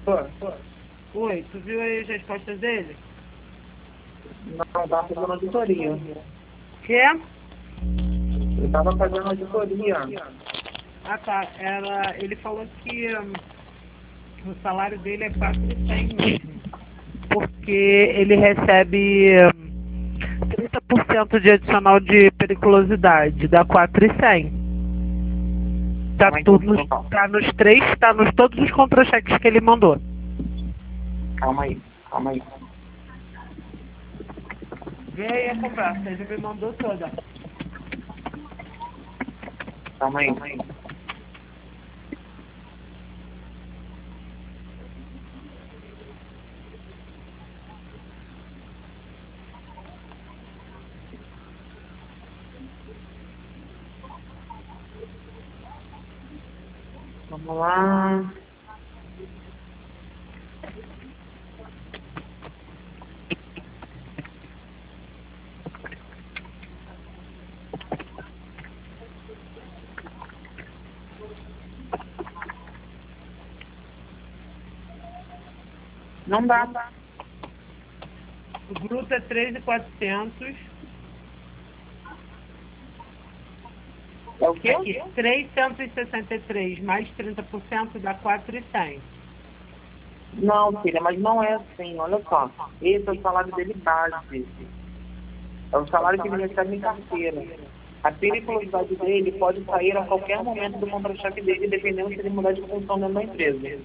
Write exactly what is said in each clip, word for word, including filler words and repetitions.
Oi, tu viu aí as respostas dele? Não, tava fazendo auditoria. Quê? Eu tava fazendo auditoria. Ah tá, era, ele falou que hum, o salário dele é quatro mil e cem mesmo. Porque ele recebe hum, trinta por cento de adicional de periculosidade, dá quatro mil e cem. Tá, Calma aí, tudo nos, calma. tá nos três, tá nos todos os contra-cheques que ele mandou. Calma aí, calma aí. Vê aí a conversa, ele me mandou toda. Calma aí. Calma aí. Vamos lá. Não dá. O bruto é três mil e quatrocentos. É o quê? Aqui, trezentos e sessenta e três mais trinta por cento dá quatro mil e cem. Não, filha, mas não é assim. Olha só. Esse é o salário dele base. É o salário que ele recebe em carteira. A periculosidade dele pode sair a qualquer momento do contra-cheque dele, dependendo se ele mudar de função dentro da empresa.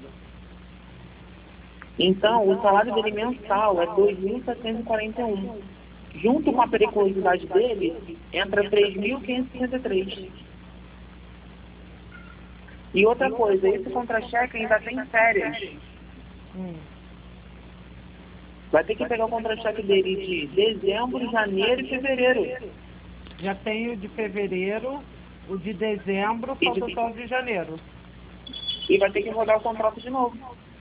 Então, o salário dele mensal é dois mil setecentos e quarenta e um. Junto com a periculosidade dele, entra três mil quinhentos e sessenta e três. E outra coisa, esse contra-cheque ainda tem férias. Hum. Vai ter que pegar o contra-cheque dele de dezembro, janeiro e fevereiro. Já tem o de fevereiro, o de dezembro, E faltou de- só o de janeiro. E vai ter que rodar o contrato de novo.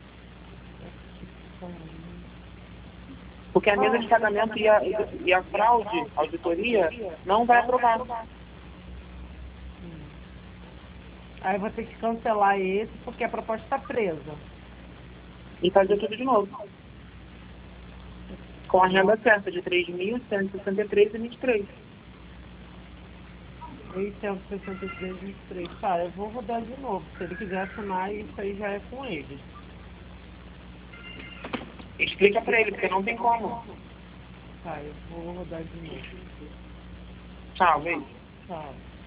Porque a mesa de pagamento e a, e a fraude, auditoria, não vai aprovar. Aí eu vou ter que cancelar esse porque a proposta está presa. E fazer tudo de novo. Com a renda certa de três mil cento e sessenta e três reais e vinte e três. seiscentos e sessenta e três, vinte e três. Tá, eu vou rodar de novo. Se ele quiser assinar, isso aí já é com ele. Explica pra ele, porque não tem como. Tá, eu vou rodar de novo. Tchau, beijo. Tchau.